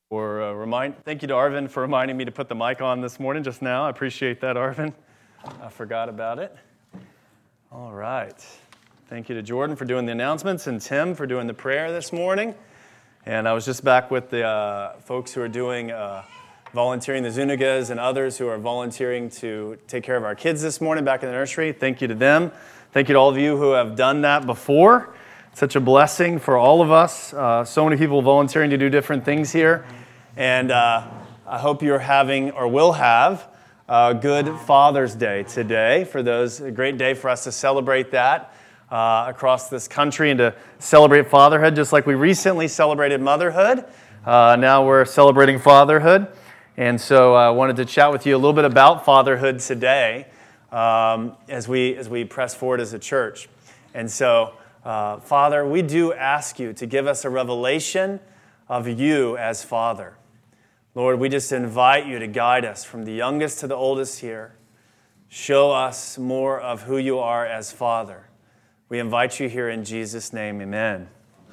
Thank you to Arvin for reminding me to put the mic on this morning just now. I appreciate that, Arvin. I forgot about it. All right. Thank you to Jordan for doing the announcements and Tim for doing the prayer this morning. And I was just back with the folks who are doing volunteering, the Zunigas and others who are volunteering to take care of our kids this morning back in the nursery. Thank you to them. Thank you to all of you who have done that before. Such a blessing for all of us. So many people volunteering to do different things here. And I hope you're having or will have a good Father's Day today. For those, a great day for us to celebrate that across this country and to celebrate fatherhood, just like we recently celebrated motherhood. Now we're celebrating fatherhood. And so I wanted to chat with you a little bit about fatherhood today as we press forward as a church. And so, Father, we do ask you to give us a revelation of you as Father. Lord, we just invite you to guide us from the youngest to the oldest here. Show us more of who you are as Father. We invite you here in Jesus' name, amen.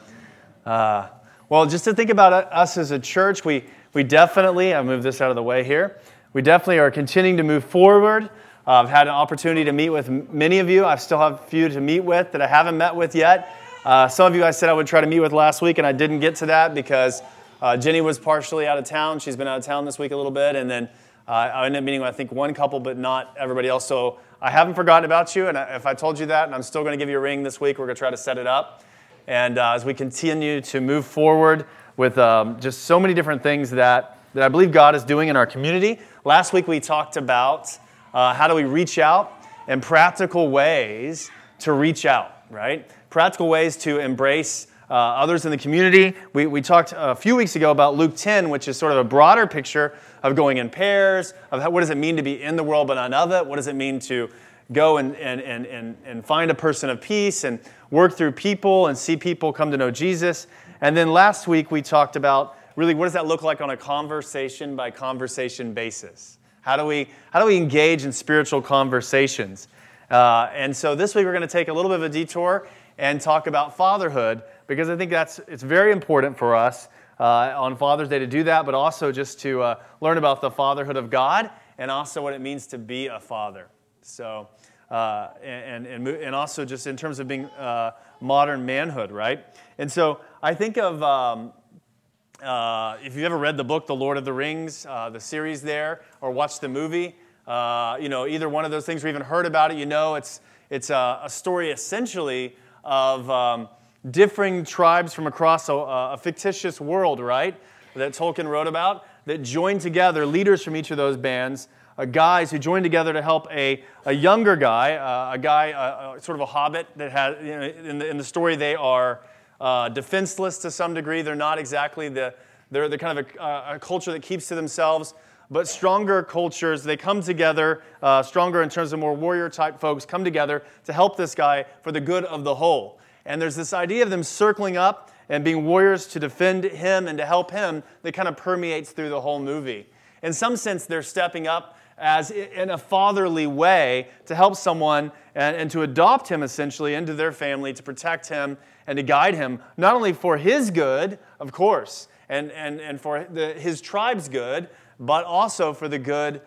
Well, just to think about us as a church, we definitely, I'll move this out of the way here, we definitely are continuing to move forward. I've had an opportunity to meet with many of you. I still have a few to meet with that I haven't met with yet. Some of you I said I would try to meet with last week, and I didn't get to that because Jenny was partially out of town. She's been out of town this week a little bit, and then I ended up meeting with, I think, one couple, but not everybody else. So I haven't forgotten about you, and if I told you that, and I'm still going to give you a ring this week, we're going to try to set it up. And as we continue to move forward with just so many different things that I believe God is doing in our community. Last week we talked about how do we reach out and practical ways to reach out, right? Practical ways to embrace others in the community. We talked a few weeks ago about Luke 10, which is sort of a broader picture of going in pairs, of what does it mean to be in the world but not of it? What does it mean to go and find a person of peace and work through people and see people come to know Jesus? And then last week we talked about really what does that look like on a conversation by conversation basis? How do we engage in spiritual conversations? And so this week we're going to take a little bit of a detour and talk about fatherhood, because I think it's very important for us on Father's Day to do that, but also just to learn about the fatherhood of God and also what it means to be a father. So, and also just in terms of being modern manhood, right? And so I think of if you've ever read the book, The Lord of the Rings, the series there, or watched the movie, either one of those things or even heard about it, it's a story essentially of differing tribes from across a fictitious world, right, that Tolkien wrote about, that joined together, leaders from each of those bands, guys who joined together to help a younger guy, sort of a hobbit that has, in the story they are defenseless to some degree. They're not exactly they're kind of a culture that keeps to themselves, but stronger cultures, they come together, stronger in terms of more warrior-type folks, come together to help this guy for the good of the whole. And there's this idea of them circling up and being warriors to defend him and to help him that kind of permeates through the whole movie. In some sense, they're stepping up as in a fatherly way to help someone and to adopt him essentially into their family, to protect him and to guide him, not only for his good, of course, and for his tribe's good, but also for the good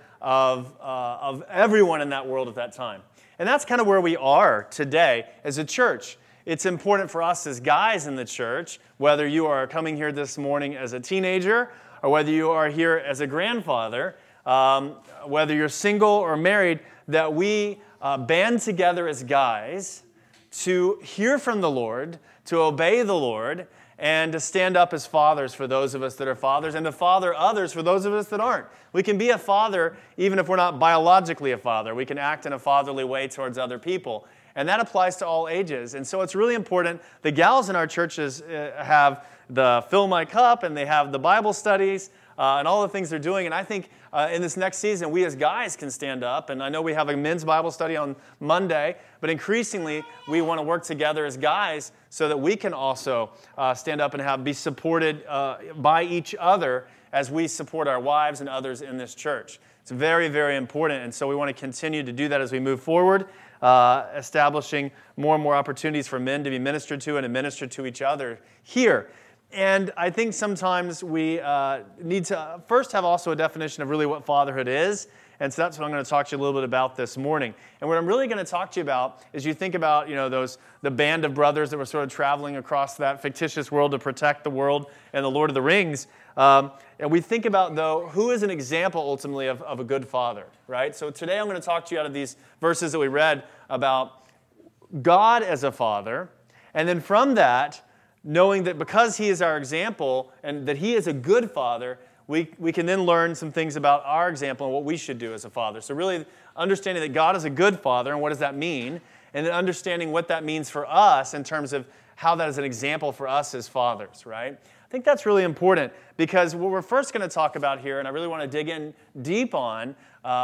of everyone in that world at that time. And that's kind of where we are today as a church. It's important for us as guys in the church, whether you are coming here this morning as a teenager or whether you are here as a grandfather, whether you're single or married, that we band together as guys to hear from the Lord, to obey the Lord, and to stand up as fathers for those of us that are fathers, and to father others for those of us that aren't. We can be a father even if we're not biologically a father. We can act in a fatherly way towards other people. And that applies to all ages. And so it's really important. The gals in our churches have the Fill My Cup, and they have the Bible studies, and all the things they're doing. And I think in this next season, we as guys can stand up. And I know we have a men's Bible study on Monday, but increasingly, we want to work together as guys so that we can also stand up and be supported by each other as we support our wives and others in this church. It's very, very important. And so we want to continue to do that as we move forward, establishing more and more opportunities for men to be ministered to and administer to each other here. And I think sometimes we need to first have also a definition of really what fatherhood is. And so that's what I'm going to talk to you a little bit about this morning. And what I'm really going to talk to you about is you think about, the band of brothers that were sort of traveling across that fictitious world to protect the world and the Lord of the Rings. And we think about, though, who is an example ultimately of a good father, right? So today I'm going to talk to you out of these verses that we read about God as a father. And then from that, knowing that because he is our example and that he is a good father, we can then learn some things about our example and what we should do as a father. So really understanding that God is a good father and what does that mean, and then understanding what that means for us in terms of how that is an example for us as fathers, right? I think that's really important because what we're first going to talk about here, and I really want to dig in deep on,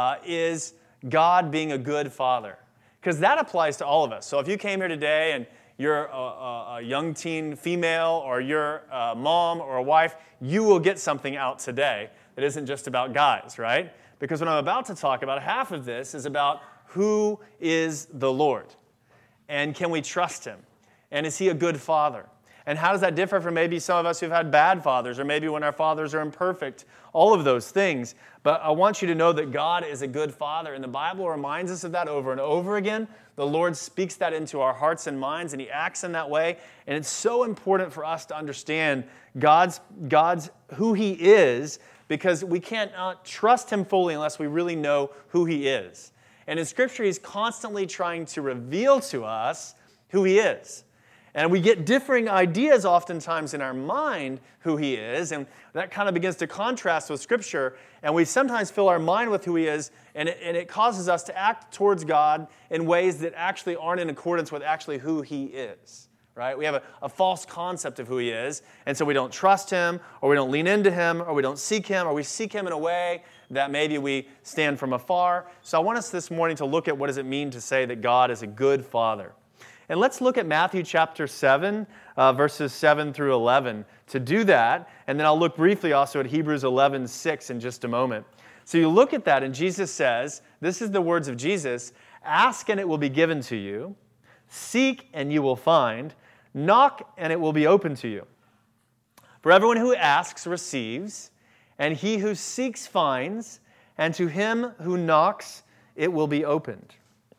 is God being a good father. Because that applies to all of us. So if you came here today and you're a young teen female or you're a mom or a wife, you will get something out today that isn't just about guys, right? Because what I'm about to talk about, half of this is about who is the Lord. And can we trust him? And is he a good father? And how does that differ from maybe some of us who've had bad fathers or maybe when our fathers are imperfect? All of those things. But I want you to know that God is a good father. And the Bible reminds us of that over and over again. The Lord speaks that into our hearts and minds, and he acts in that way. And it's so important for us to understand God's who he is, because we can't trust him fully unless we really know who he is. And in Scripture, he's constantly trying to reveal to us who he is. And we get differing ideas oftentimes in our mind who he is, and that kind of begins to contrast with Scripture, and we sometimes fill our mind with who he is, and it causes us to act towards God in ways that actually aren't in accordance with actually who he is, right? We have a false concept of who he is, and so we don't trust him, or we don't lean into him, or we don't seek him, or we seek him in a way that maybe we stand from afar. So I want us this morning to look at what does it mean to say that God is a good father. And let's look at Matthew chapter 7, verses 7 through 11 to do that. And then I'll look briefly also at Hebrews 11:6 in just a moment. So you look at that, and Jesus says, this is the words of Jesus, "Ask and it will be given to you. Seek and you will find. Knock and it will be open to you. For everyone who asks receives, and he who seeks finds, and to him who knocks it will be opened."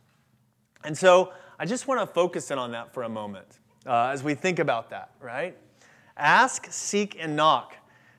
And so I just want to focus in on that for a moment as we think about that, right? Ask, seek, and knock.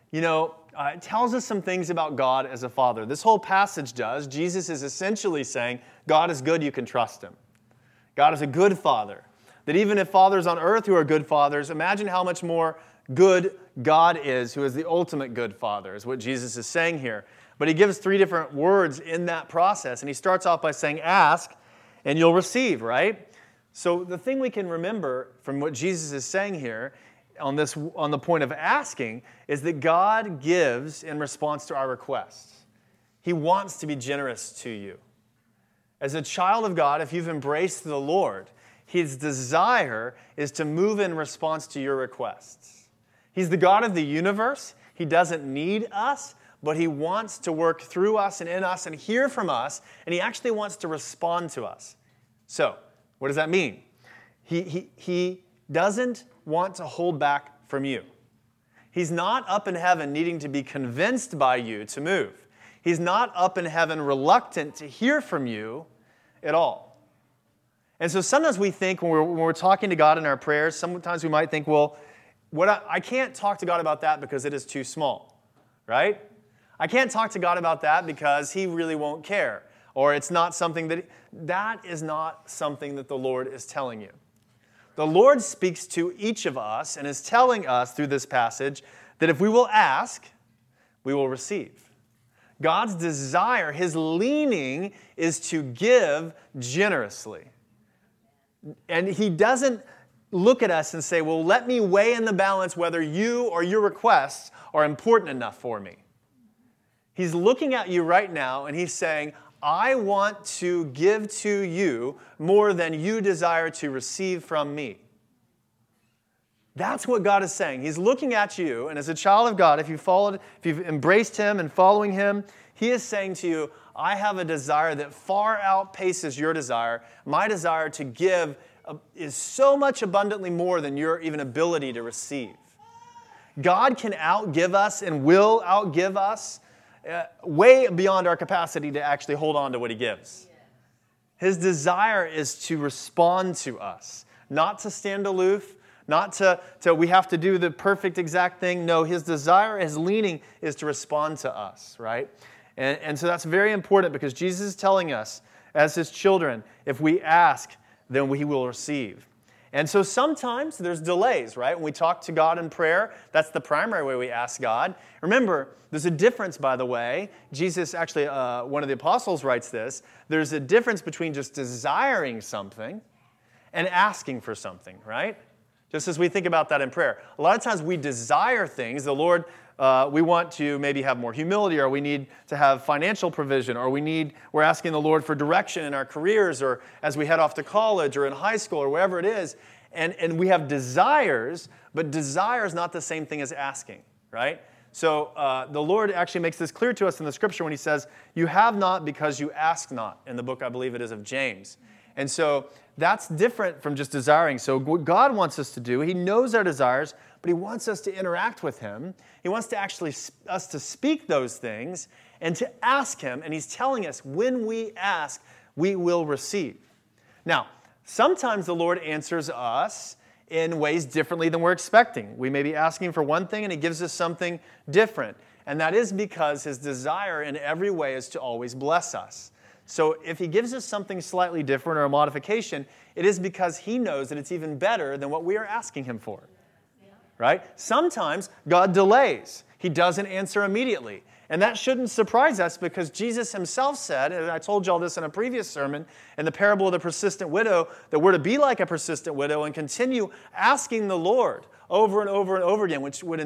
It tells us some things about God as a father. This whole passage does. Jesus is essentially saying, God is good, you can trust him. God is a good father. That even if fathers on earth who are good fathers, imagine how much more good God is, who is the ultimate good father, is what Jesus is saying here. But he gives three different words in that process. And he starts off by saying, ask, and you'll receive, right? So the thing we can remember from what Jesus is saying here on the point of asking is that God gives in response to our requests. He wants to be generous to you. As a child of God, if you've embraced the Lord, his desire is to move in response to your requests. He's the God of the universe. He doesn't need us, but he wants to work through us and in us and hear from us, and he actually wants to respond to us. So, what does that mean? He doesn't want to hold back from you. He's not up in heaven needing to be convinced by you to move. He's not up in heaven reluctant to hear from you at all. And so sometimes we think when we're talking to God in our prayers, sometimes we might think, well, I can't talk to God about that because it is too small, right? I can't talk to God about that because he really won't care. Or it's not something that is not something that the Lord is telling you. The Lord speaks to each of us and is telling us through this passage that if we will ask, we will receive. God's desire, his leaning, is to give generously. And he doesn't look at us and say, well, let me weigh in the balance whether you or your requests are important enough for me. He's looking at you right now and he's saying, I want to give to you more than you desire to receive from me. That's what God is saying. He's looking at you, and as a child of God, if you've embraced him and following him, he is saying to you, I have a desire that far outpaces your desire. My desire to give is so much abundantly more than your even ability to receive. God can outgive us and will outgive us way beyond our capacity to actually hold on to what he gives. His desire is to respond to us, not to stand aloof, not to we have to do the perfect exact thing. No, his desire, his leaning is to respond to us, right? And so that's very important because Jesus is telling us as his children, if we ask, then we will receive. And so sometimes there's delays, right? When we talk to God in prayer, that's the primary way we ask God. Remember, there's a difference, by the way. Jesus, actually, one of the apostles writes this. There's a difference between just desiring something and asking for something, right? Just as we think about that in prayer. A lot of times we desire things. The Lord, we want to maybe have more humility, or we need to have financial provision, or we're asking the Lord for direction in our careers, or as we head off to college, or in high school, or wherever it is. And we have desires, but desire is not the same thing as asking, right? So the Lord actually makes this clear to us in the Scripture when he says, you have not because you ask not, in the book, I believe it is, of James. And so that's different from just desiring. So what God wants us to do, he knows our desires, but he wants us to interact with him. He wants to actually us to speak those things and to ask him. And he's telling us when we ask, we will receive. Now, sometimes the Lord answers us in ways differently than we're expecting. We may be asking for one thing and he gives us something different. And that is because his desire in every way is to always bless us. So if he gives us something slightly different or a modification, it is because he knows that it's even better than what we are asking him for. Right? Sometimes God delays. He doesn't answer immediately. And that shouldn't surprise us because Jesus himself said, and I told you all this in a previous sermon, in the parable of the persistent widow, that we're to be like a persistent widow and continue asking the Lord over and over and over again, which would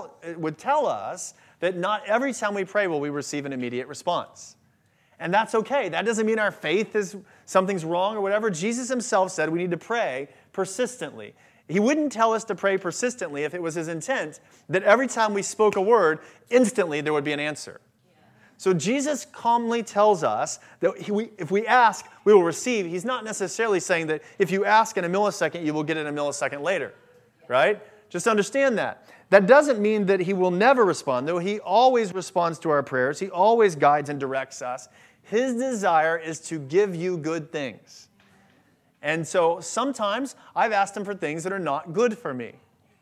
tell us that not every time we pray will we receive an immediate response. And that's okay. That doesn't mean our faith is something's wrong or whatever. Jesus himself said we need to pray persistently. He wouldn't tell us to pray persistently if it was his intent that every time we spoke a word, instantly there would be an answer. So Jesus calmly tells us that if we ask, we will receive. He's not necessarily saying that if you ask in a millisecond, you will get it a millisecond later, right? Just understand that. That doesn't mean that he will never respond, though he always responds to our prayers. He always guides and directs us. His desire is to give you good things. And so sometimes I've asked him for things that are not good for me.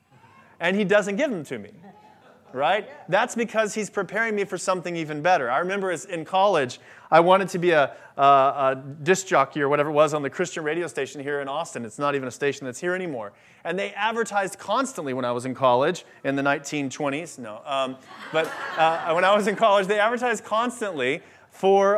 And he doesn't give them to me. Right? That's because he's preparing me for something even better. I remember in college, I wanted to be a disc jockey or whatever it was on the Christian radio station here in Austin. It's not even a station that's here anymore. And they advertised constantly when I was in college in the 1920s. No. But when I was in college, they advertised constantly for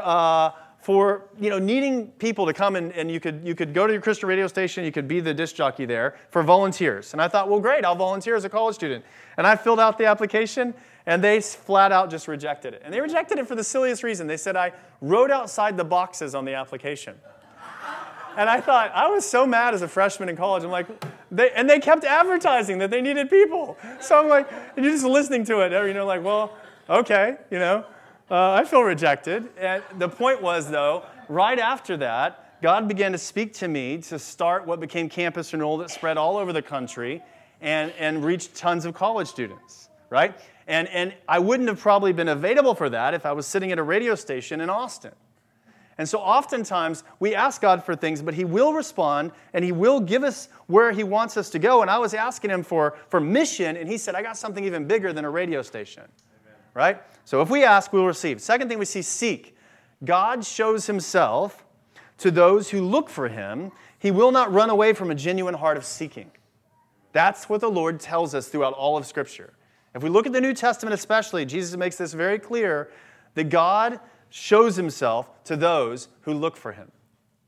needing people to come and you could go to your Christian radio station, you could be the disc jockey there for volunteers. And I thought, well, great, I'll volunteer as a college student. And I filled out the application, and they flat out just rejected it. And they rejected it for the silliest reason. They said I wrote outside the boxes on the application. And I thought, I was so mad as a freshman in college. I'm like, they kept advertising that they needed people. So I'm like, and you're just listening to it, like, well, okay, I feel rejected. And the point was, though, right after that, God began to speak to me to start what became Campus Renewal that spread all over the country and reached tons of college students, right? And I wouldn't have probably been available for that if I was sitting at a radio station in Austin. And so oftentimes we ask God for things, but he will respond and he will give us where he wants us to go. And I was asking him for mission, and he said, I got something even bigger than a radio station. Right? So if we ask, we'll receive. Second thing we see, seek. God shows himself to those who look for him. He will not run away from a genuine heart of seeking. That's what the Lord tells us throughout all of Scripture. If we look at the New Testament especially, Jesus makes this very clear that God shows himself to those who look for him.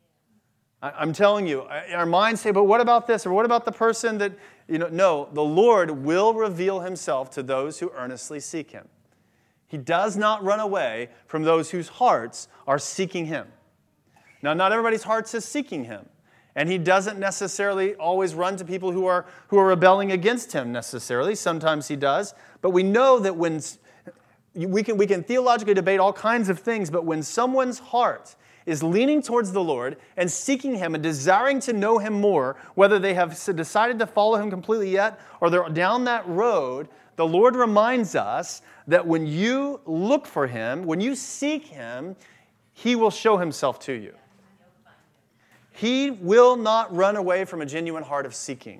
I'm telling you, our minds say, but what about this? Or what about the person that, no, the Lord will reveal himself to those who earnestly seek him. He does not run away from those whose hearts are seeking him. Now, not everybody's hearts is seeking him. And he doesn't necessarily always run to people who are rebelling against him necessarily. Sometimes he does. But we know that when we can theologically debate all kinds of things, but when someone's heart is leaning towards the Lord and seeking him and desiring to know him more, whether they have decided to follow him completely yet or they're down that road, The Lord reminds us that when you look for him, when you seek him, he will show himself to you. He will not run away from a genuine heart of seeking.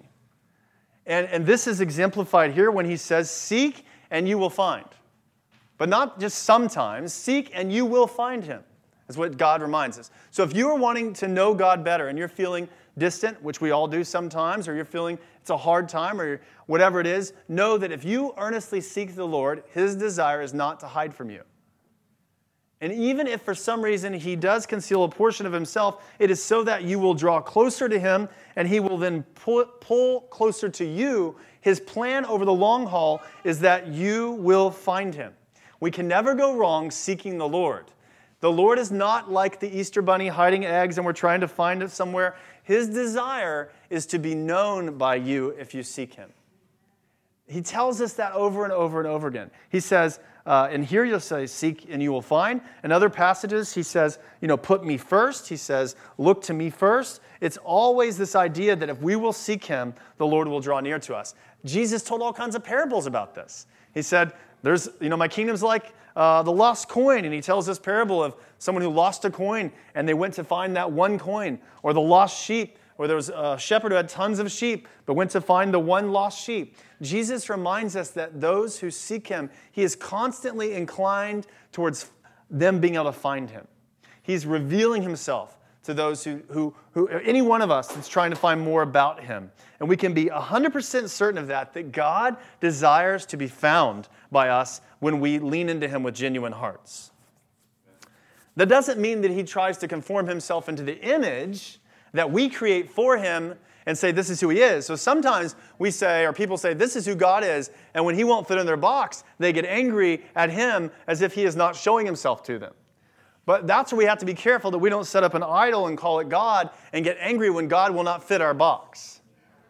And this is exemplified here when he says, seek and you will find. But not just sometimes, seek and you will find him. That's what God reminds us. So if you are wanting to know God better and you're feeling distant, which we all do sometimes, or you're feeling it's a hard time, or whatever it is, know that if you earnestly seek the Lord, his desire is not to hide from you. And even if for some reason he does conceal a portion of himself, it is so that you will draw closer to him and he will then pull closer to you. His plan over the long haul is that you will find him. We can never go wrong seeking the Lord. The Lord is not like the Easter bunny hiding eggs and we're trying to find it somewhere. His desire is to be known by you if you seek him. He tells us that over and over and over again. He says, and here you'll say, seek and you will find. In other passages, he says, put me first. He says, look to me first. It's always this idea that if we will seek him, the Lord will draw near to us. Jesus told all kinds of parables about this. He said, my kingdom's like the lost coin. And he tells this parable of someone who lost a coin and they went to find that one coin. Or the lost sheep, or there was a shepherd who had tons of sheep but went to find the one lost sheep. Jesus reminds us that those who seek him, he is constantly inclined towards them being able to find him. He's revealing himself to those who any one of us that's trying to find more about him. And we can be 100% certain of that God desires to be found by us when we lean into him with genuine hearts. That doesn't mean that he tries to conform himself into the image that we create for him and say this is who he is. So sometimes we say, or people say, this is who God is, and when he won't fit in their box, they get angry at him as if he is not showing himself to them. But that's where we have to be careful that we don't set up an idol and call it God and get angry when God will not fit our box.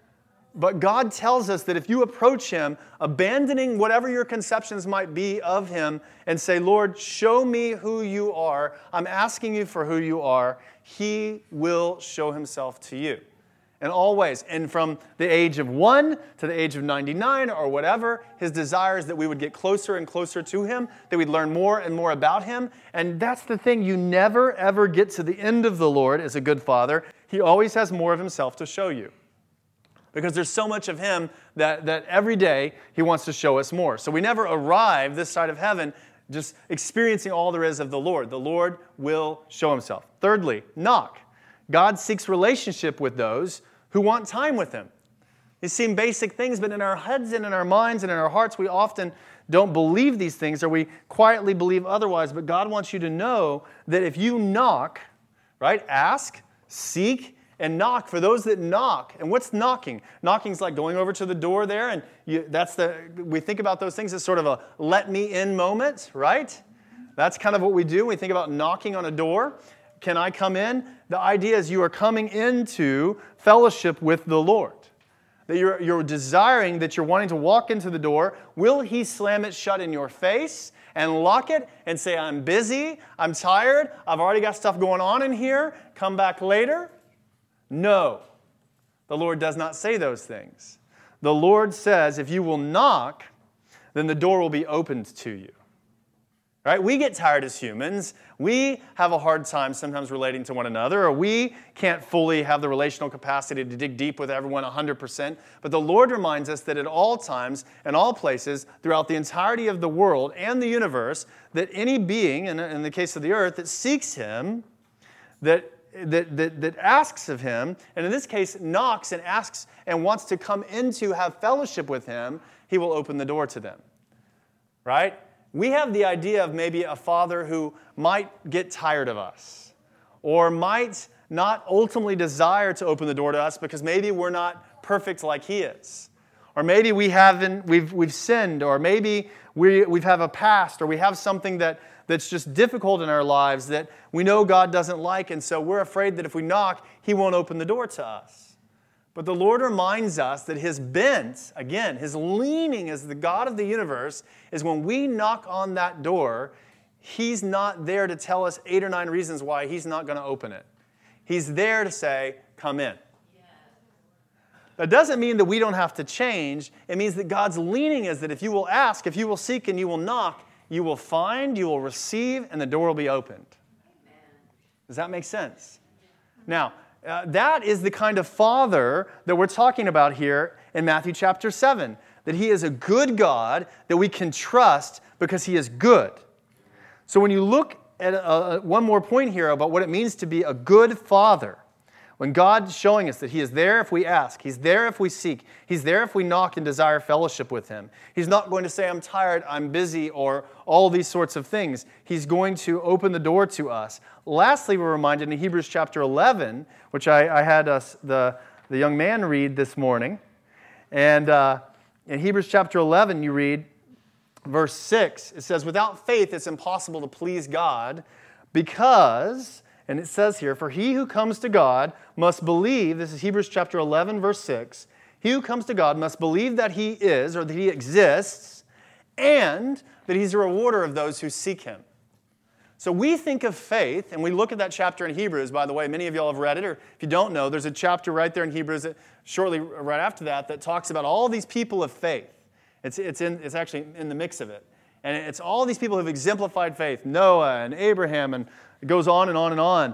But God tells us that if you approach him, abandoning whatever your conceptions might be of him, and say, Lord, show me who you are. I'm asking you for who you are. He will show himself to you. In all ways. And from the age of 1 to the age of 99 or whatever, his desire is that we would get closer and closer to him, that we'd learn more and more about him. And that's the thing. You never, ever get to the end of the Lord as a good father. He always has more of himself to show you. Because there's so much of him that every day he wants to show us more. So we never arrive this side of heaven just experiencing all there is of the Lord. The Lord will show himself. Thirdly, knock. God seeks relationship with those who want time with him. These seem basic things, but in our heads and in our minds and in our hearts, we often don't believe these things, or we quietly believe otherwise. But God wants you to know that if you knock, right, ask, seek, and knock for those that knock. And what's knocking? Knocking's like going over to the door there, and we think about those things as sort of a let me in moment, right? That's kind of what we do when we think about knocking on a door. Can I come in? The idea is you are coming into fellowship with the Lord. That you're desiring, that you're wanting to walk into the door. Will he slam it shut in your face and lock it and say, I'm busy, I'm tired, I've already got stuff going on in here, come back later? No. The Lord does not say those things. The Lord says, if you will knock, then the door will be opened to you. Right? We get tired as humans. We have a hard time sometimes relating to one another, or we can't fully have the relational capacity to dig deep with everyone 100%. But the Lord reminds us that at all times and all places throughout the entirety of the world and the universe, that any being, in the case of the earth, that seeks him, that asks of him, and in this case knocks and asks and wants to come into have fellowship with him, he will open the door to them. Right? We have the idea of maybe a father who might get tired of us or might not ultimately desire to open the door to us because maybe we're not perfect like he is. Or maybe we've sinned, or maybe we've have a past, or we have something that's just difficult in our lives that we know God doesn't like, and so we're afraid that if we knock, he won't open the door to us. But the Lord reminds us that his bent, again, his leaning as the God of the universe, is when we knock on that door, he's not there to tell us 8 or 9 reasons why he's not going to open it. He's there to say, come in. That doesn't mean that we don't have to change. It means that God's leaning is that if you will ask, if you will seek, and you will knock, you will find, you will receive, and the door will be opened. Does that make sense? Now, that is the kind of Father that we're talking about here in Matthew chapter 7. That He is a good God that we can trust because He is good. So when you look at one more point here about what it means to be a good Father, when God's showing us that He is there if we ask, He's there if we seek, He's there if we knock and desire fellowship with Him. He's not going to say, I'm tired, I'm busy, or all these sorts of things. He's going to open the door to us. Lastly, we're reminded in Hebrews chapter 11, which I had the young man read this morning. And in Hebrews chapter 11, you read verse 6. It says, without faith, it's impossible to please God because... And it says here, for he who comes to God must believe, this is Hebrews chapter 11, verse 6, he who comes to God must believe that He is, or that He exists, and that He's a rewarder of those who seek Him. So we think of faith, and we look at that chapter in Hebrews. By the way, many of y'all have read it, or if you don't know, there's a chapter right there in Hebrews, shortly right after that talks about all these people of faith. It's actually in the mix of it. And it's all these people who have exemplified faith, Noah and Abraham, and it goes on and on and on.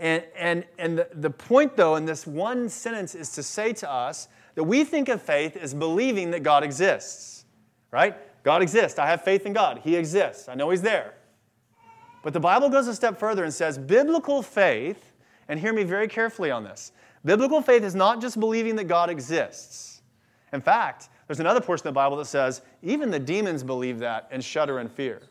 And the point, though, in this one sentence is to say to us that we think of faith as believing that God exists, right? God exists. I have faith in God. He exists. I know He's there. But the Bible goes a step further and says biblical faith, and hear me very carefully on this, biblical faith is not just believing that God exists. In fact, there's another portion of the Bible that says even the demons believe that and shudder in fear.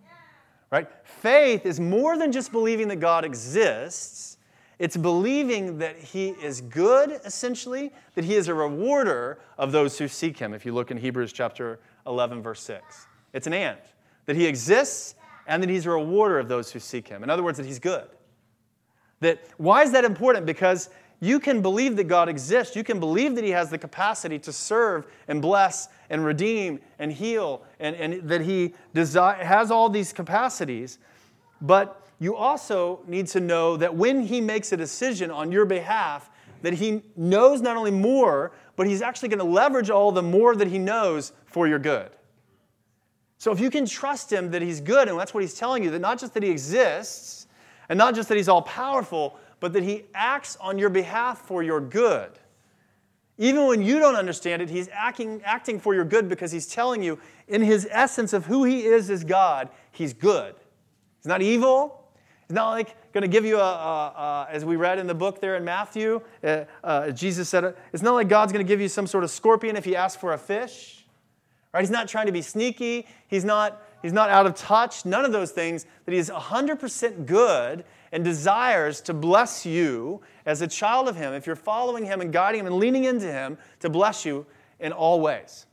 Right? Faith is more than just believing that God exists. It's believing that He is good, essentially, that He is a rewarder of those who seek Him, if you look in Hebrews chapter 11, verse 6. It's an and. That He exists and that He's a rewarder of those who seek Him. In other words, that He's good. Why is that important? Because you can believe that God exists. You can believe that He has the capacity to serve and bless and redeem and heal and that He has all these capacities. But you also need to know that when He makes a decision on your behalf, that He knows not only more, but He's actually going to leverage all the more that He knows for your good. So if you can trust Him that He's good, and that's what He's telling you, that not just that He exists, and not just that He's all-powerful, but that He acts on your behalf for your good. Even when you don't understand it, He's acting for your good because He's telling you, in His essence of who He is as God, He's good. He's not evil. He's not like going to give you as we read in the book there in Matthew, Jesus said, it's not like God's going to give you some sort of scorpion if you ask for a fish. Right? He's not trying to be sneaky. He's not out of touch. None of those things. That He is 100% good and desires to bless you as a child of Him, if you're following Him and guiding Him and leaning into Him, to bless you in all ways.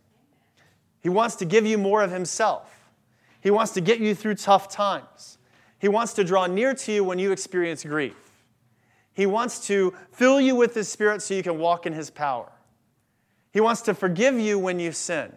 He wants to give you more of Himself. He wants to get you through tough times. He wants to draw near to you when you experience grief. He wants to fill you with His Spirit so you can walk in His power. He wants to forgive you when you sin.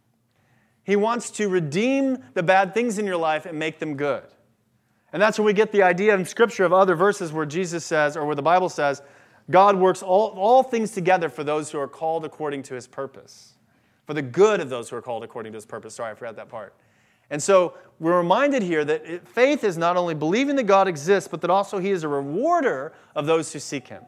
He wants to redeem the bad things in your life and make them good. And that's where we get the idea in Scripture of other verses where Jesus says, or where the Bible says, God works all things together for those who are called according to His purpose. For the good of those who are called according to His purpose. Sorry, I forgot that part. And so we're reminded here that faith is not only believing that God exists, but that also He is a rewarder of those who seek Him.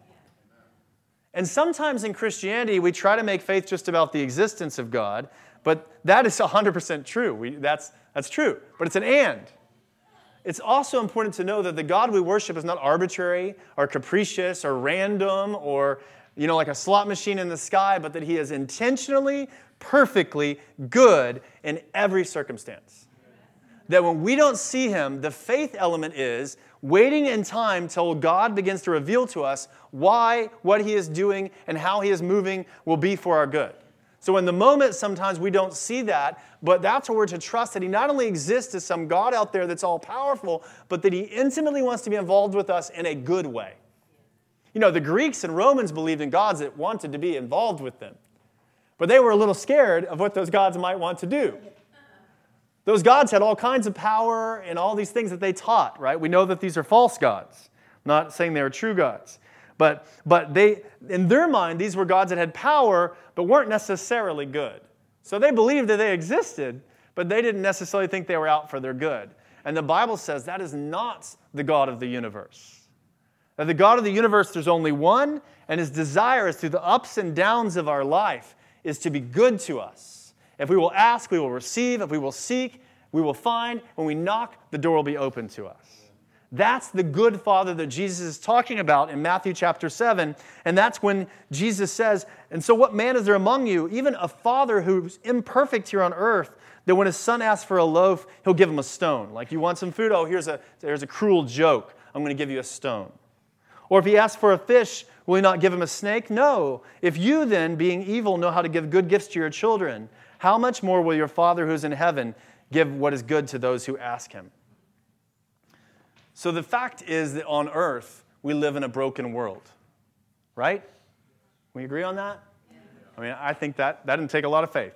And sometimes in Christianity, we try to make faith just about the existence of God, but that is 100% true. That's true, but it's an and. It's also important to know that the God we worship is not arbitrary or capricious or random or, like a slot machine in the sky, but that He is intentionally, perfectly good in every circumstance. That when we don't see Him, the faith element is waiting in time till God begins to reveal to us why what He is doing and how He is moving will be for our good. So in the moment, sometimes we don't see that, but that's where we're to trust that He not only exists as some God out there that's all-powerful, but that He intimately wants to be involved with us in a good way. The Greeks and Romans believed in gods that wanted to be involved with them, but they were a little scared of what those gods might want to do. Those gods had all kinds of power and all these things that they taught, right? We know that these are false gods. I'm not saying they are true gods. But they, in their mind, these were gods that had power, but weren't necessarily good. So they believed that they existed, but they didn't necessarily think they were out for their good. And the Bible says that is not the God of the universe. That the God of the universe, there's only one, and his desire is through the ups and downs of our life is to be good to us. If we will ask, we will receive. If we will seek, we will find. When we knock, the door will be open to us. That's the good Father that Jesus is talking about in Matthew chapter 7. And that's when Jesus says, and so what man is there among you, even a father who's imperfect here on earth, that when his son asks for a loaf, he'll give him a stone. Like, you want some food? Oh, here's a cruel joke. I'm going to give you a stone. Or if he asks for a fish, will he not give him a snake? No. If you then, being evil, know how to give good gifts to your children, how much more will your Father who's in heaven give what is good to those who ask him? So the fact is that on earth, we live in a broken world. Right? We agree on that? I mean, I think that didn't take a lot of faith.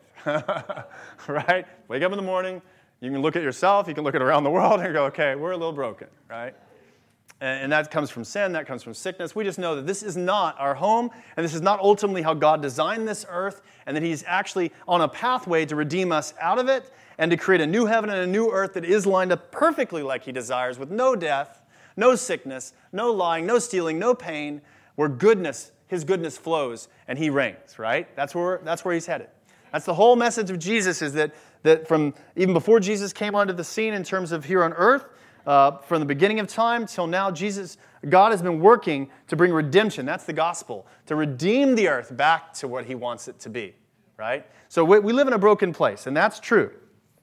Right? Wake up in the morning, you can look at yourself, you can look at around the world and go, okay, we're a little broken, right? And that comes from sin, that comes from sickness. We just know that this is not our home, and this is not ultimately how God designed this earth, and that he's actually on a pathway to redeem us out of it and to create a new heaven and a new earth that is lined up perfectly like he desires, with no death, no sickness, no lying, no stealing, no pain, where his goodness flows and he reigns, right? That's where he's headed. That's the whole message of Jesus, is that from even before Jesus came onto the scene in terms of here on earth, from the beginning of time till now, God has been working to bring redemption. That's the gospel, to redeem the earth back to what he wants it to be, right? So we live in a broken place, and that's true.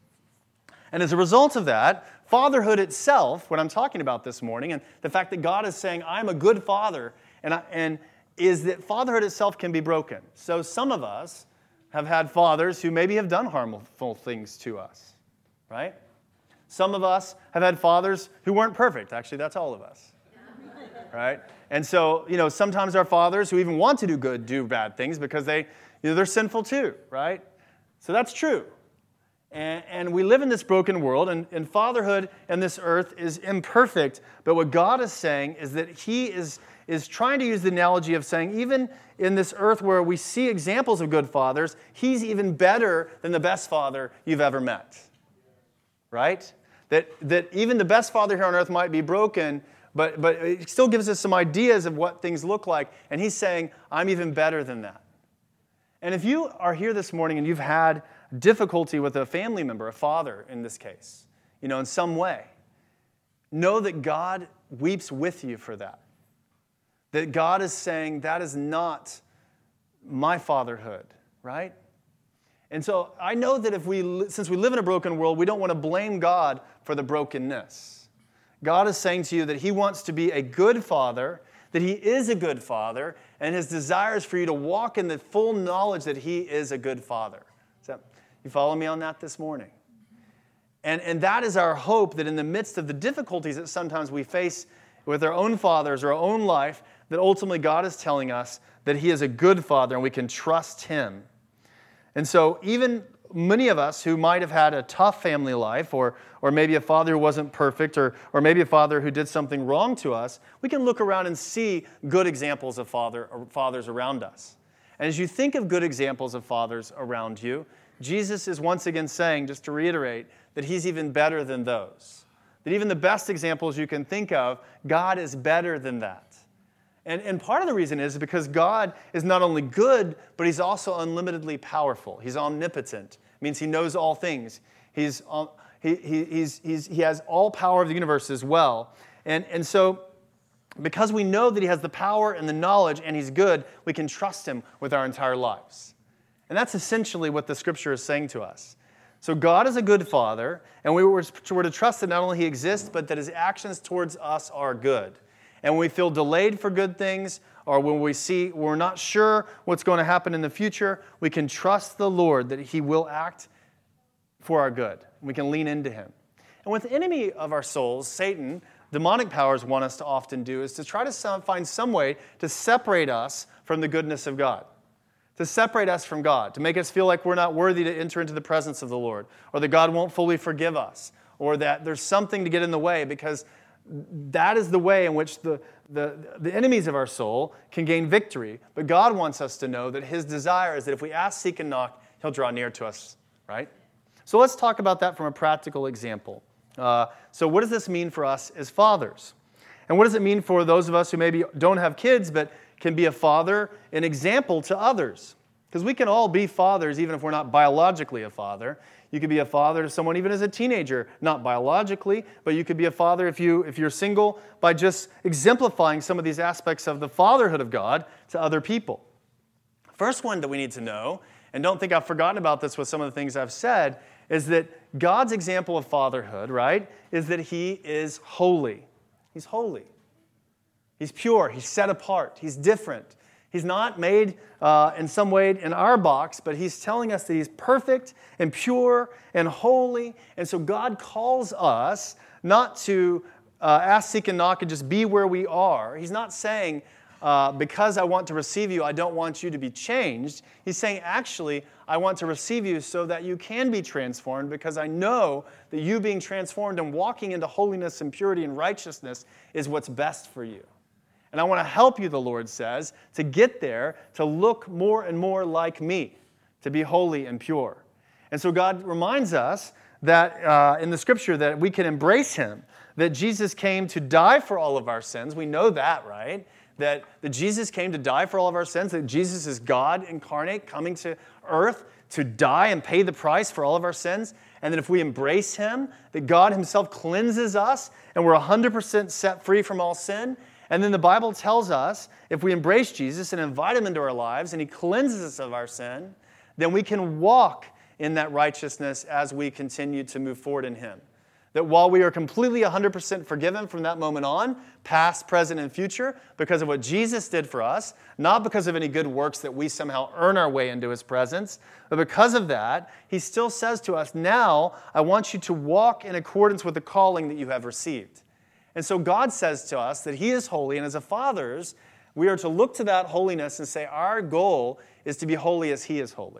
And as a result of that, fatherhood itself, what I'm talking about this morning, and the fact that God is saying, I'm a good father, and is that fatherhood itself can be broken. So some of us have had fathers who maybe have done harmful things to us, right? Some of us have had fathers who weren't perfect. Actually, that's all of us, right? And so, sometimes our fathers who even want to do good do bad things because they're sinful too, right? So that's true. And we live in this broken world, and fatherhood in this earth is imperfect. But what God is saying is that he is trying to use the analogy of saying, even in this earth where we see examples of good fathers, he's even better than the best father you've ever met. Right? That even the best father here on earth might be broken, but it still gives us some ideas of what things look like. And he's saying, I'm even better than that. And if you are here this morning and you've had difficulty with a family member, a father in this case, in some way, know that God weeps with you for that. That God is saying, that is not my fatherhood, right? And so I know that since we live in a broken world, we don't want to blame God for the brokenness. God is saying to you that he wants to be a good father, that he is a good father, and his desire is for you to walk in the full knowledge that he is a good father. You follow me on that this morning? And that is our hope, that in the midst of the difficulties that sometimes we face with our own fathers or our own life, that ultimately God is telling us that he is a good father and we can trust him. And so even many of us who might have had a tough family life, or maybe a father who wasn't perfect, or maybe a father who did something wrong to us, we can look around and see good examples of fathers around us. And as you think of good examples of fathers around you, Jesus is once again saying, just to reiterate, that he's even better than those. That even the best examples you can think of, God is better than that. And part of the reason is because God is not only good, but he's also unlimitedly powerful. He's omnipotent. It means he knows all things. He has all power of the universe as well. And so because we know that he has the power and the knowledge and he's good, we can trust him with our entire lives. And that's essentially what the scripture is saying to us. So God is a good father, and we're to trust that not only he exists, but that his actions towards us are good. And when we feel delayed for good things, or when we're not sure what's going to happen in the future, we can trust the Lord that he will act for our good. We can lean into him. And with the enemy of our souls, Satan, demonic powers want us to often do is to try to find some way to separate us from the goodness of God. To separate us from God, to make us feel like we're not worthy to enter into the presence of the Lord, or that God won't fully forgive us, or that there's something to get in the way because that is the way in which the enemies of our soul can gain victory. But God wants us to know that his desire is that if we ask, seek, and knock, he'll draw near to us, right? So let's talk about that from a practical example. So what does this mean for us as fathers? And what does it mean for those of us who maybe don't have kids but can be a father, an example to others? Because we can all be fathers even if we're not biologically a father. You could be a father to someone even as a teenager, not biologically, but you could be a father if you're single by just exemplifying some of these aspects of the fatherhood of God to other people. First one that we need to know, and don't think I've forgotten about this with some of the things I've said, is that God's example of fatherhood, right, is that he is holy. He's holy. He's pure. He's set apart. He's different. He's not made in some way in our box, but he's telling us that he's perfect and pure and holy. And so God calls us not to ask, seek, and knock and just be where we are. He's not saying, because I want to receive you, I don't want you to be changed. He's saying, actually, I want to receive you so that you can be transformed because I know that you being transformed and walking into holiness and purity and righteousness is what's best for you. And I want to help you, the Lord says, to get there, to look more and more like me, to be holy and pure. And so God reminds us that in the Scripture that we can embrace him, that Jesus came to die for all of our sins. We know that, right? That Jesus came to die for all of our sins, that Jesus is God incarnate coming to earth to die and pay the price for all of our sins, and that if we embrace him, that God himself cleanses us and we're 100% set free from all sin. And then the Bible tells us if we embrace Jesus and invite him into our lives and he cleanses us of our sin, then we can walk in that righteousness as we continue to move forward in him. That while we are completely 100% forgiven from that moment on, past, present, and future, because of what Jesus did for us, not because of any good works that we somehow earn our way into his presence, but because of that, he still says to us, now I want you to walk in accordance with the calling that you have received. And so God says to us that he is holy, and as a fathers, we are to look to that holiness and say our goal is to be holy as he is holy,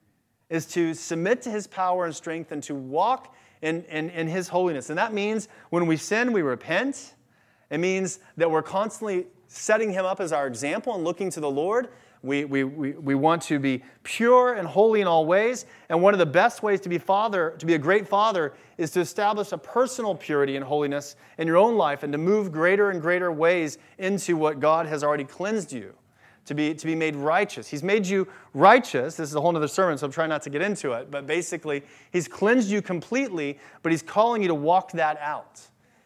is to submit to his power and strength and to walk in his holiness. And that means when we sin, we repent. It means that we're constantly setting him up as our example and looking to the Lord. We want to be pure and holy in all ways. And one of the best ways to be a great father, is to establish a personal purity and holiness in your own life and to move greater and greater ways into what God has already cleansed you, to be made righteous. He's made you righteous. This is a whole other sermon, so I'm trying not to get into it. But basically, he's cleansed you completely, but he's calling you to walk that out.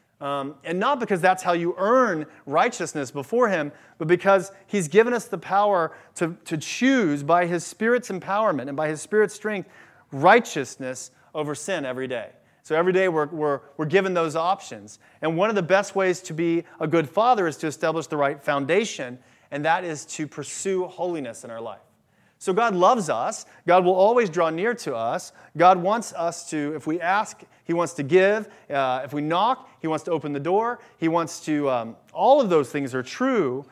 And not because that's how you earn righteousness before him, but because he's given us the power to choose by his Spirit's empowerment and by his Spirit's strength righteousness over sin every day. So every day we're given those options. And one of the best ways to be a good father is to establish the right foundation, and that is to pursue holiness in our life. So God loves us. God will always draw near to us. God wants us to, if we ask, he wants to give. If we knock, he wants to open the door. He wants to, all of those things are true,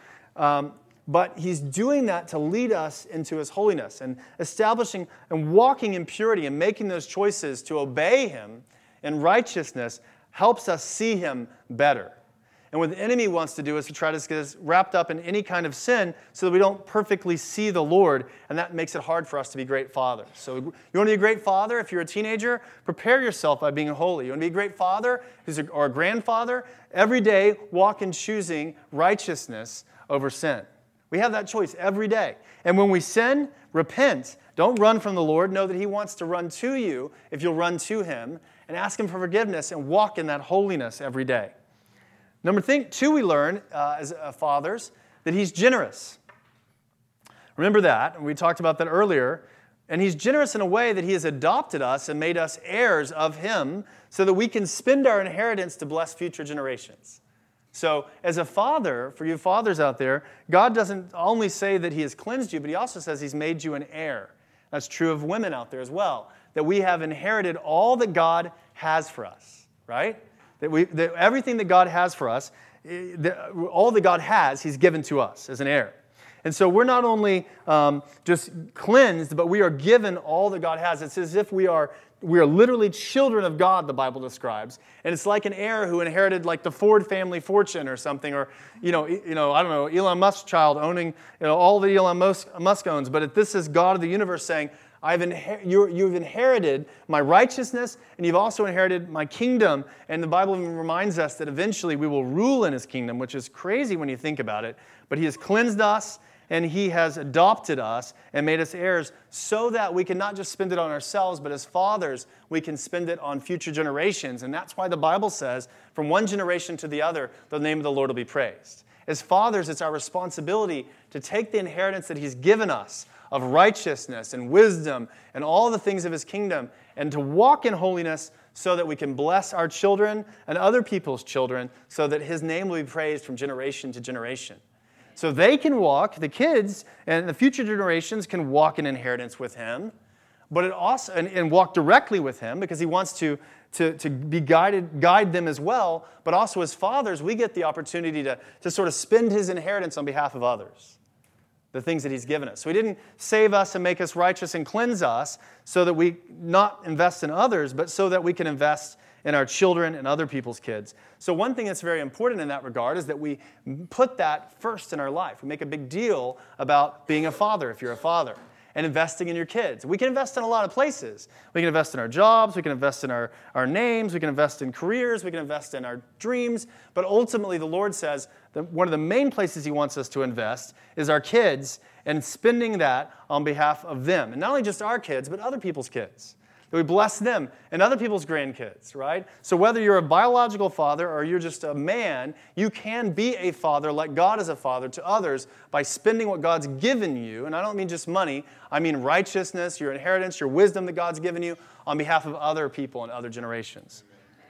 but he's doing that to lead us into his holiness and establishing and walking in purity and making those choices to obey him in righteousness helps us see him better. And what the enemy wants to do is to try to get us wrapped up in any kind of sin so that we don't perfectly see the Lord, and that makes it hard for us to be great fathers. So you want to be a great father? If you're a teenager, prepare yourself by being holy. You want to be a great father or a grandfather? Every day, walk in choosing righteousness over sin. We have that choice every day. And when we sin, repent. Don't run from the Lord. Know that he wants to run to you if you'll run to him, and ask him for forgiveness and walk in that holiness every day. Number two, we learn as fathers that he's generous. Remember that, and we talked about that earlier. And he's generous in a way that he has adopted us and made us heirs of him so that we can spend our inheritance to bless future generations. So as a father, for you fathers out there, God doesn't only say that he has cleansed you, but he also says he's made you an heir. That's true of women out there as well, that we have inherited all that God has for us, right? That everything that God has for us, all that God has, he's given to us as an heir. And so we're not only just cleansed, but we are given all that God has. It's as if we are literally children of God, the Bible describes. And it's like an heir who inherited like the Ford family fortune or something, or, I don't know, Elon Musk's child owning, all that Elon Musk owns. But this is God of the universe saying, you've inherited my righteousness, and you've also inherited my kingdom. And the Bible even reminds us that eventually we will rule in his kingdom, which is crazy when you think about it. But he has cleansed us, and he has adopted us and made us heirs so that we can not just spend it on ourselves, but as fathers, we can spend it on future generations. And that's why the Bible says, from one generation to the other, the name of the Lord will be praised. As fathers, it's our responsibility to take the inheritance that he's given us of righteousness and wisdom and all the things of his kingdom, and to walk in holiness so that we can bless our children and other people's children so that his name will be praised from generation to generation. So they can walk, the kids and the future generations can walk in inheritance with him, but it also and walk directly with him because he wants to guide them as well. But also as fathers, we get the opportunity to sort of spend his inheritance on behalf of others, the things that he's given us. So he didn't save us and make us righteous and cleanse us so that we not invest in others, but so that we can invest in our children and other people's kids. So one thing that's very important in that regard is that we put that first in our life. We make a big deal about being a father, if you're a father, and investing in your kids. We can invest in a lot of places. We can invest in our jobs, we can invest in our names, we can invest in careers, we can invest in our dreams, but ultimately the Lord says that one of the main places he wants us to invest is our kids and spending that on behalf of them. And not only just our kids, but other people's kids. That we bless them and other people's grandkids, right? So whether you're a biological father or you're just a man, you can be a father like God is a father to others by spending what God's given you. And I don't mean just money. I mean righteousness, your inheritance, your wisdom that God's given you on behalf of other people and other generations.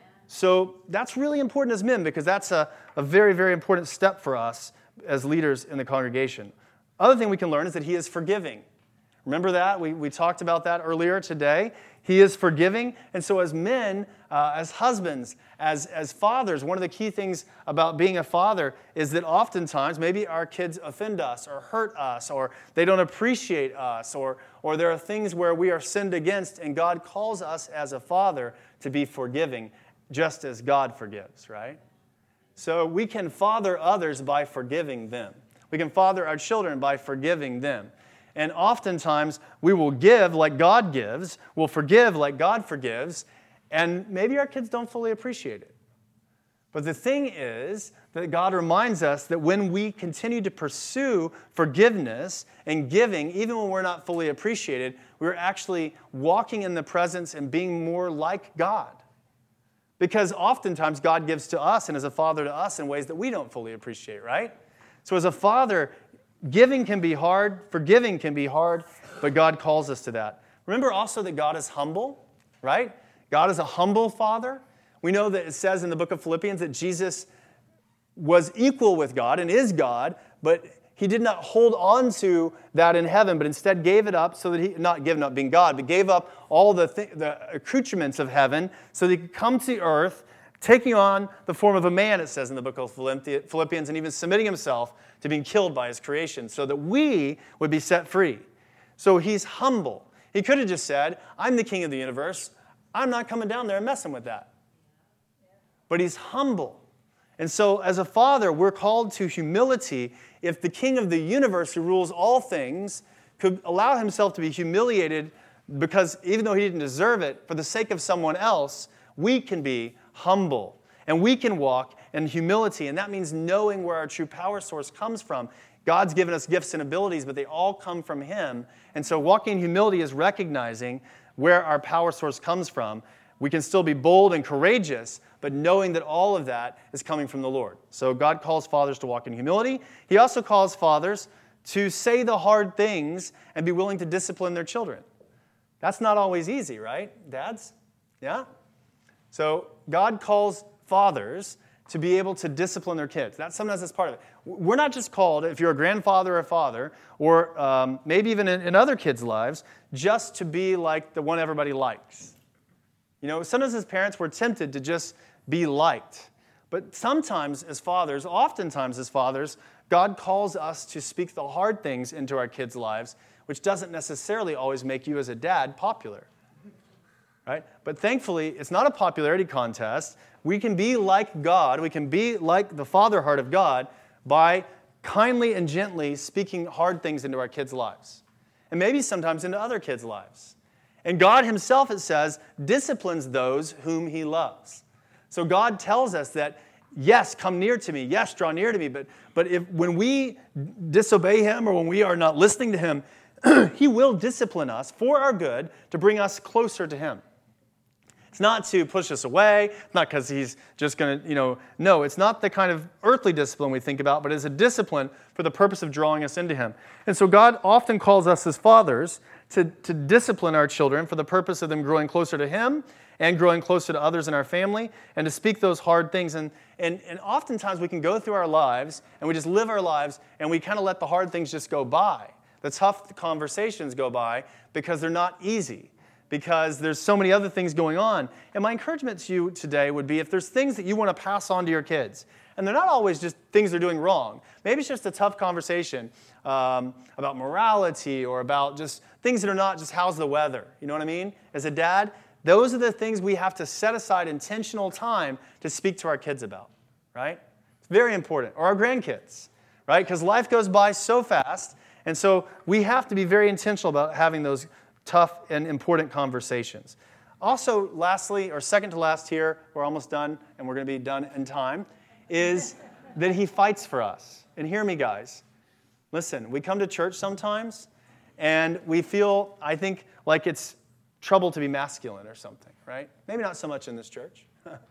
So that's really important as men because that's a very, very important step for us as leaders in the congregation. Other thing we can learn is that he is forgiving. Remember that? We talked about that earlier today. He is forgiving. And so as men, as husbands, as fathers, one of the key things about being a father is that oftentimes maybe our kids offend us or hurt us or they don't appreciate us or there are things where we are sinned against and God calls us as a father to be forgiving just as God forgives, right? So we can father others by forgiving them. We can father our children by forgiving them. And oftentimes, we will give like God gives, we'll forgive like God forgives, and maybe our kids don't fully appreciate it. But the thing is that God reminds us that when we continue to pursue forgiveness and giving, even when we're not fully appreciated, we're actually walking in the presence and being more like God. Because oftentimes, God gives to us and is a father to us in ways that we don't fully appreciate, right? So as a father, giving can be hard, forgiving can be hard, but God calls us to that. Remember also that God is humble, right? God is a humble father. We know that it says in the book of Philippians that Jesus was equal with God and is God, but he did not hold on to that in heaven, but instead gave it up so that he, not given up being God, but gave up all the accoutrements of heaven so that he could come to earth, taking on the form of a man, it says in the book of Philippians, and even submitting himself to being killed by his creation so that we would be set free. So he's humble. He could have just said, I'm the king of the universe. I'm not coming down there and messing with that. But he's humble. And so as a father, we're called to humility. If the king of the universe who rules all things could allow himself to be humiliated because even though he didn't deserve it, for the sake of someone else, we can be humble. And we can walk in humility, and that means knowing where our true power source comes from. God's given us gifts and abilities, but they all come from him. And so walking in humility is recognizing where our power source comes from. We can still be bold and courageous, but knowing that all of that is coming from the Lord. So God calls fathers to walk in humility. He also calls fathers to say the hard things and be willing to discipline their children. That's not always easy, right, dads? Yeah? So God calls fathers to be able to discipline their kids. Sometimes that's part of it. We're not just called, if you're a grandfather or a father, or maybe even in other kids' lives, just to be like the one everybody likes. You know, sometimes as parents, we're tempted to just be liked. But sometimes as fathers, oftentimes as fathers, God calls us to speak the hard things into our kids' lives, which doesn't necessarily always make you as a dad popular. Right? But thankfully, it's not a popularity contest. We can be like God. We can be like the Father heart of God by kindly and gently speaking hard things into our kids' lives. And maybe sometimes into other kids' lives. And God himself, it says, disciplines those whom he loves. So God tells us that, yes, come near to me. Yes, draw near to me. But when we disobey him or when we are not listening to him, he will discipline us for our good to bring us closer to him. It's not to push us away. It's not because he's just going to, no, it's not the kind of earthly discipline we think about, but it's a discipline for the purpose of drawing us into him. And so God often calls us as fathers to discipline our children for the purpose of them growing closer to him and growing closer to others in our family and to speak those hard things. And oftentimes we can go through our lives and we just live our lives and we kind of let the hard things just go by. The tough conversations go by because they're not easy, because there's so many other things going on. And my encouragement to you today would be if there's things that you want to pass on to your kids, and they're not always just things they're doing wrong. Maybe it's just a tough conversation about morality or about just things that are not just how's the weather. You know what I mean? As a dad, those are the things we have to set aside intentional time to speak to our kids about, right? It's very important. Or our grandkids, right? Because life goes by so fast, and so we have to be very intentional about having those tough and important conversations. Also, lastly, or second to last here, we're almost done, and we're going to be done in time, is that he fights for us. And hear me, guys. Listen, we come to church sometimes, and we feel, I think, like it's trouble to be masculine or something, right? Maybe not so much in this church.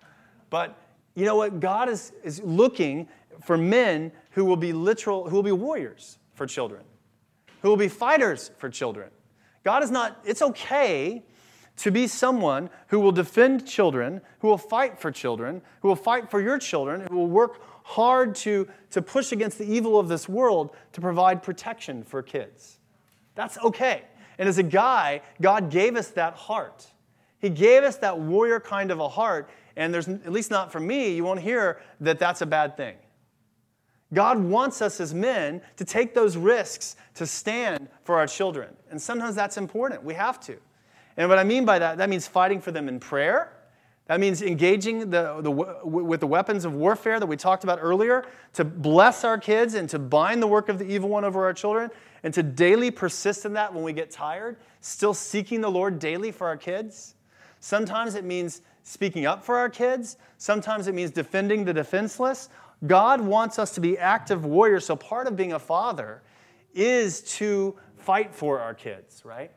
But you know what? God is looking for men who will be warriors for children, who will be fighters for children. God is not, it's okay to be someone who will defend children, who will fight for children, who will fight for your children, who will work hard to push against the evil of this world to provide protection for kids. That's okay. And as a guy, God gave us that heart. He gave us that warrior kind of a heart, and there's, at least not from me, you won't hear that that's a bad thing. God wants us as men to take those risks to stand for our children. And sometimes that's important. We have to. And what I mean by that means fighting for them in prayer. That means engaging with the weapons of warfare that we talked about earlier to bless our kids and to bind the work of the evil one over our children and to daily persist in that when we get tired, still seeking the Lord daily for our kids. Sometimes it means speaking up for our kids. Sometimes it means defending the defenseless. God wants us to be active warriors, so part of being a father is to fight for our kids, right?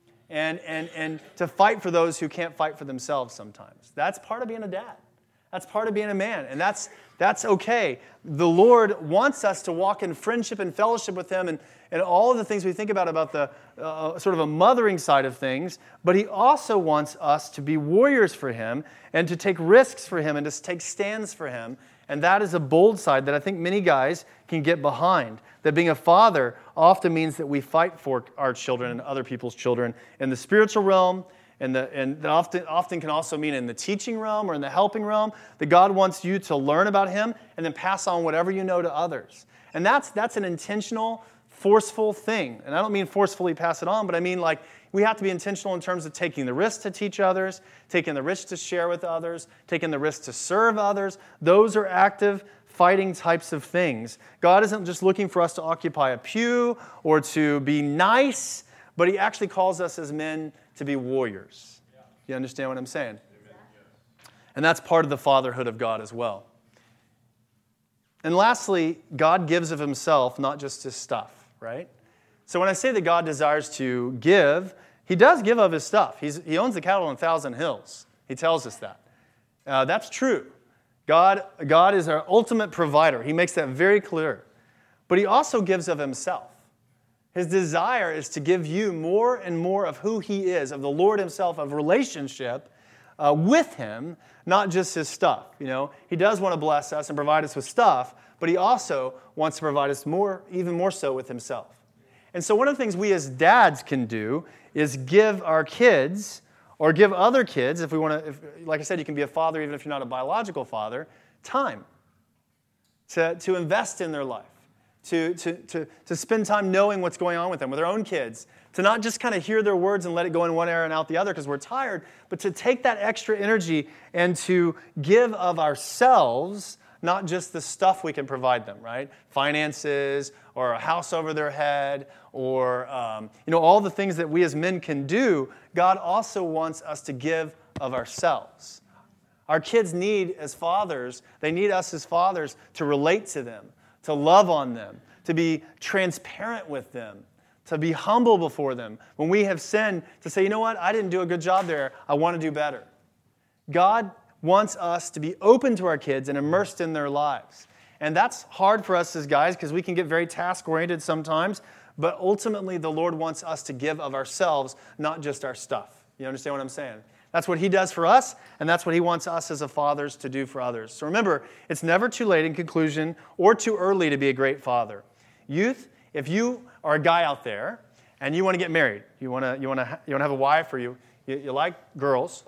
And to fight for those who can't fight for themselves sometimes. That's part of being a dad. That's part of being a man, and that's okay. The Lord wants us to walk in friendship and fellowship with him and all of the things we think about the sort of a mothering side of things, but he also wants us to be warriors for him and to take risks for him and to take stands for him. And that is a bold side that I think many guys can get behind. That being a father often means that we fight for our children and other people's children in the spiritual realm, and that often can also mean in the teaching realm or in the helping realm, that God wants you to learn about him and then pass on whatever you know to others. And that's an intentional, forceful thing. And I don't mean forcefully pass it on, but I mean like we have to be intentional in terms of taking the risk to teach others, taking the risk to share with others, taking the risk to serve others. Those are active, fighting types of things. God isn't just looking for us to occupy a pew or to be nice, but he actually calls us as men to be warriors. You understand what I'm saying? And that's part of the fatherhood of God as well. And lastly, God gives of himself, not just his stuff, right? So when I say that God desires to give, he does give of his stuff. He owns the cattle on 1,000 hills. He tells us that. That's true. God is our ultimate provider. He makes that very clear. But he also gives of himself. His desire is to give you more and more of who he is, of the Lord himself, of relationship with him, not just his stuff. You know, he does want to bless us and provide us with stuff, but he also wants to provide us more, even more so with himself. And so one of the things we as dads can do is give our kids, or give other kids, if we want to, like I said, you can be a father even if you're not a biological father, time to invest in their life, to spend time knowing what's going on with them, with their own kids, to not just kind of hear their words and let it go in one ear and out the other because we're tired, but to take that extra energy and to give of ourselves, not just the stuff we can provide them, right? Finances or a house over their head or all the things that we as men can do. God also wants us to give of ourselves. Our kids need, as fathers, they need us as fathers to relate to them, to love on them, to be transparent with them, to be humble before them. When we have sinned, to say, you know what, I didn't do a good job there. I want to do better. God wants us to be open to our kids and immersed in their lives. And that's hard for us as guys because we can get very task-oriented sometimes, but ultimately the Lord wants us to give of ourselves, not just our stuff. You understand what I'm saying? That's what He does for us, and that's what He wants us as a fathers to do for others. So remember, it's never too late in conclusion or too early to be a great father. Youth, if you are a guy out there and you want to get married, you want to have a wife, or you like girls,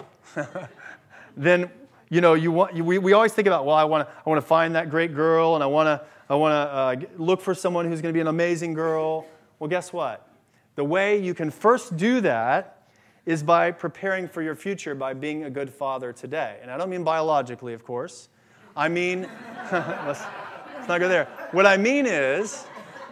then we always think about, well, I want to find that great girl, and I want to look for someone who's going to be an amazing girl. Well, guess what? The way you can first do that is by preparing for your future by being a good father today. And I don't mean biologically, of course. I mean, let's not go there. What I mean is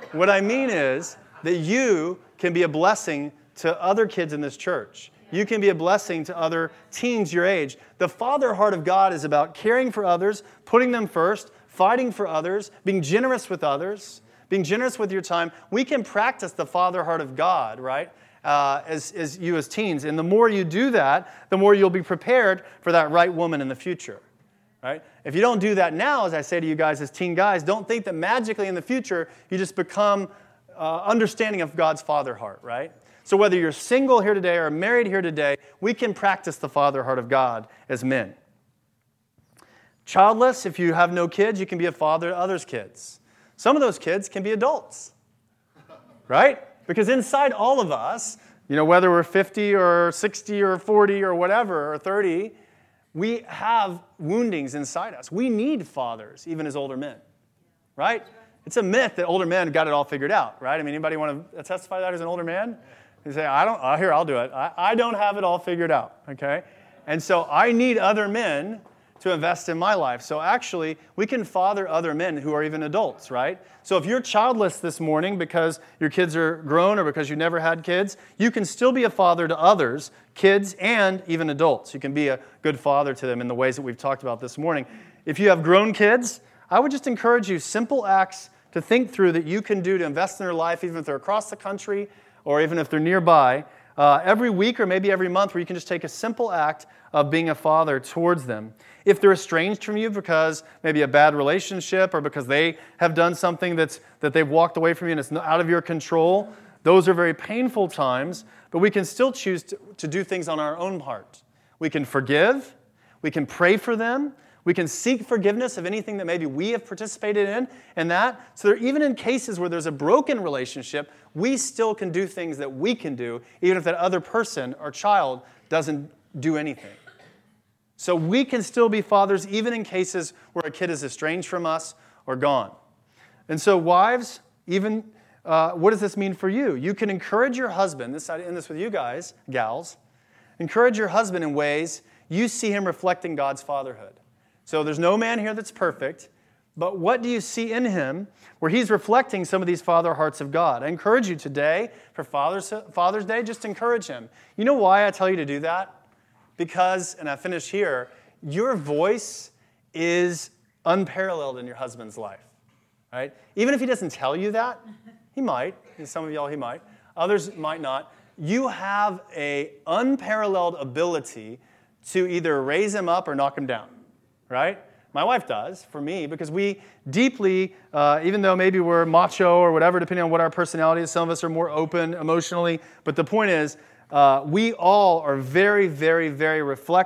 that you can be a blessing to other kids in this church. You can be a blessing to other teens your age. The father heart of God is about caring for others, putting them first, fighting for others, being generous with others, being generous with your time. We can practice the father heart of God, right? As you as teens. And the more you do that, the more you'll be prepared for that right woman in the future. Right? If you don't do that now, as I say to you guys as teen guys, don't think that magically in the future you just become understanding of God's father heart, right? So whether you're single here today or married here today, we can practice the father heart of God as men. Childless, if you have no kids, you can be a father to others' kids. Some of those kids can be adults, right? Because inside all of us, whether we're 50 or 60 or 40 or whatever, or 30, we have woundings inside us. We need fathers, even as older men, right? It's a myth that older men got it all figured out, right? I mean, anybody want to testify to that as an older man? You say, I'll do it. I don't have it all figured out, okay? And so I need other men to invest in my life. So actually, we can father other men who are even adults, right? So if you're childless this morning because your kids are grown or because you never had kids, you can still be a father to others, kids and even adults. You can be a good father to them in the ways that we've talked about this morning. If you have grown kids, I would just encourage you, simple acts to think through that you can do to invest in their life, even if they're across the country or even if they're nearby, every week or maybe every month, where you can just take a simple act of being a father towards them. If they're estranged from you because maybe a bad relationship or because they have done something that they've walked away from you and it's out of your control, those are very painful times, but we can still choose to do things on our own part. We can forgive, we can pray for them, we can seek forgiveness of anything that maybe we have participated in that. So even in cases where there's a broken relationship, we still can do things that we can do, even if that other person or child doesn't do anything. So we can still be fathers even in cases where a kid is estranged from us or gone. And so wives, even what does this mean for you? You can encourage your husband, I end this with you guys, gals, encourage your husband in ways you see him reflecting God's fatherhood. So there's no man here that's perfect, but what do you see in him where he's reflecting some of these father hearts of God? I encourage you today, for Father's Day, just encourage him. You know why I tell you to do that? Because, and I finish here, your voice is unparalleled in your husband's life, right? Even if he doesn't tell you that, he might. Some of y'all, he might. Others might not. You have an unparalleled ability to either raise him up or knock him down, right? My wife does, for me, because we deeply, even though maybe we're macho or whatever, depending on what our personality is, some of us are more open emotionally, but the point is, we all are very, very, very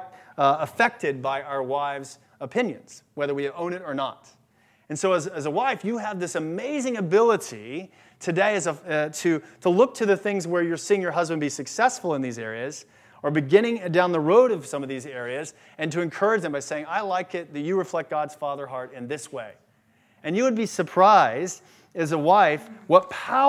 affected by our wives' opinions, whether we own it or not. And so as a wife, you have this amazing ability today to look to the things where you're seeing your husband be successful in these areas, or beginning down the road of some of these areas, and to encourage them by saying, I like it that you reflect God's father heart in this way. And you would be surprised as a wife, what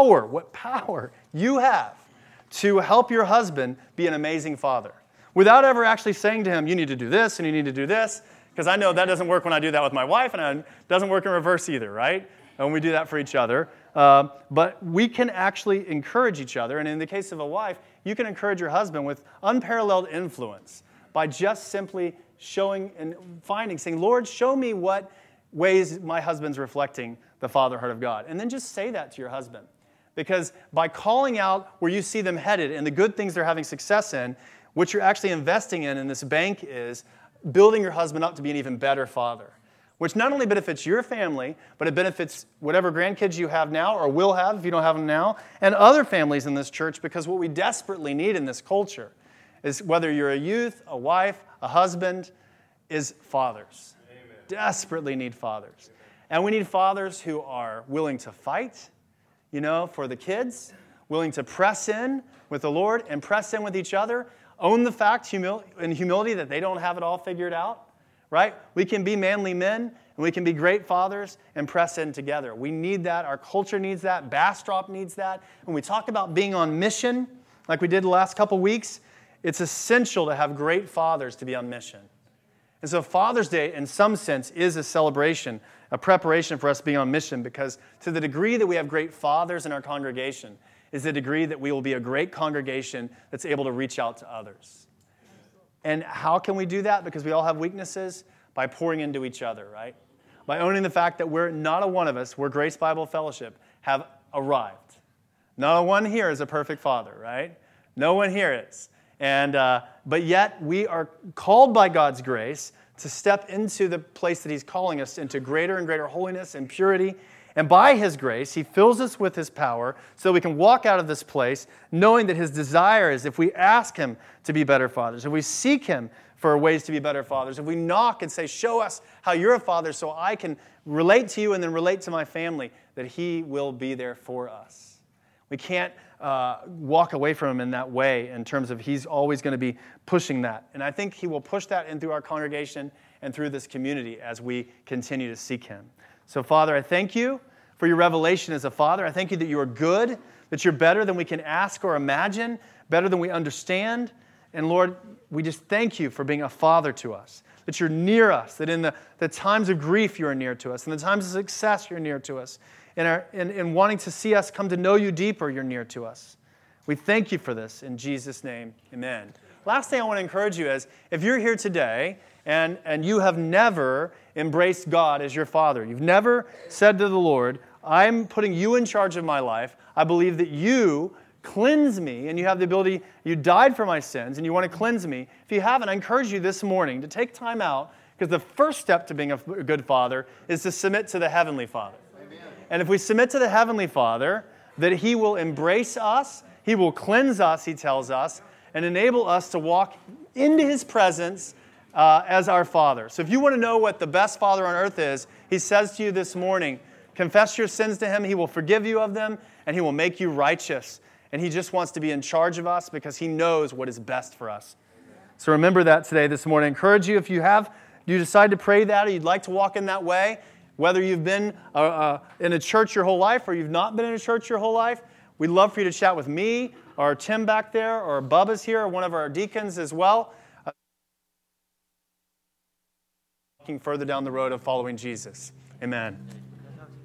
power you have to help your husband be an amazing father. Without ever actually saying to him, you need to do this and you need to do this, because I know that doesn't work when I do that with my wife, and it doesn't work in reverse either, right? And we do that for each other. But we can actually encourage each other, and in the case of a wife, you can encourage your husband with unparalleled influence by just simply showing and saying, Lord, show me what ways my husband's reflecting the fatherhood of God. And then just say that to your husband. Because by calling out where you see them headed and the good things they're having success in, what you're actually investing in this bank is building your husband up to be an even better father, which not only benefits your family, but it benefits whatever grandkids you have now or will have if you don't have them now, and other families in this church, because what we desperately need in this culture is, whether you're a youth, a wife, a husband, is fathers. Amen. Desperately need fathers. And we need fathers who are willing to fight, for the kids, willing to press in with the Lord and press in with each other, own the fact in humility that they don't have it all figured out, right? We can be manly men, and we can be great fathers and press in together. We need that. Our culture needs that. Bastrop needs that. When we talk about being on mission, like we did the last couple weeks, it's essential to have great fathers to be on mission. And so Father's Day, in some sense, is a celebration, a preparation for us being on mission, because to the degree that we have great fathers in our congregation is the degree that we will be a great congregation that's able to reach out to others. And how can we do that? Because we all have weaknesses. By pouring into each other, right? By owning the fact that we're not a one of us, we're Grace Bible Fellowship, have arrived. Not a one here is a perfect father, right? No one here is. But yet we are called by God's grace to step into the place that He's calling us into greater and greater holiness and purity. And by His grace, He fills us with His power so we can walk out of this place knowing that His desire is, if we ask Him to be better fathers, if we seek Him for ways to be better fathers, if we knock and say, show us how you're a father so I can relate to you and then relate to my family, that He will be there for us. We can't walk away from Him in that way in terms of He's always going to be pushing that. And I think He will push that in through our congregation and through this community as we continue to seek Him. So, Father, I thank you for your revelation as a father. I thank you that you are good, that you're better than we can ask or imagine, better than we understand. And Lord, we just thank you for being a father to us, that you're near us, that in the times of grief you are near to us, in the times of success you're near to us, in wanting to see us come to know you deeper, you're near to us. We thank you for this. In Jesus' name, amen. Last thing I want to encourage you is, if you're here today and you have never embraced God as your Father, you've never said to the Lord, I'm putting you in charge of my life. I believe that you cleanse me, and you have the ability, you died for my sins, and you want to cleanse me. If you haven't, I encourage you this morning to take time out, because the first step to being a good father is to submit to the Heavenly Father. Amen. And if we submit to the Heavenly Father, that He will embrace us, He will cleanse us, He tells us, and enable us to walk into His presence as our Father. So if you want to know what the best Father on earth is, He says to you this morning, confess your sins to Him, He will forgive you of them, and He will make you righteous. And He just wants to be in charge of us because He knows what is best for us. So remember that today, this morning. I encourage you, if you decide to pray that, or you'd like to walk in that way, whether you've been in a church your whole life or you've not been in a church your whole life, we'd love for you to chat with me or Tim back there or Bubba's here or one of our deacons as well. Walking further down the road of following Jesus. Amen.